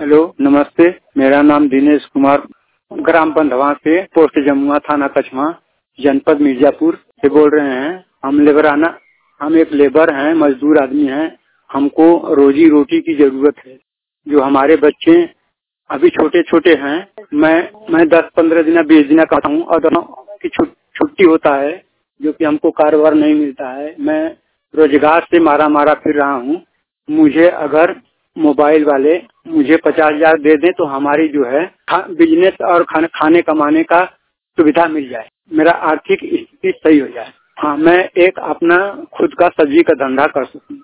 Hello, नमस्ते। मेरा नाम दिनेश कुमार, ग्राम बंधवा से, पोस्ट जमुआ, थाना कछवा, जनपद मिर्जापुर से बोल रहे हैं। हम एक लेबर हैं, मजदूर आदमी हैं। हमको रोजी रोटी की जरूरत है। जो हमारे बच्चे अभी छोटे छोटे हैं। मैं 10-15 दिन 20 दिन का हूँ और दोनों की छुट्टी होता है, जो कि हमको कारोबार नहीं मिलता है। मैं रोजगार से मारा फिर रहा हूँ। मुझे अगर मोबाइल वाले मुझे 50,000 दे दें तो हमारी जो है बिजनेस और खाने कमाने का सुविधा मिल जाए, मेरा आर्थिक स्थिति सही हो जाए। हाँ, मैं एक अपना खुद का सब्जी का धंधा कर सकूँ।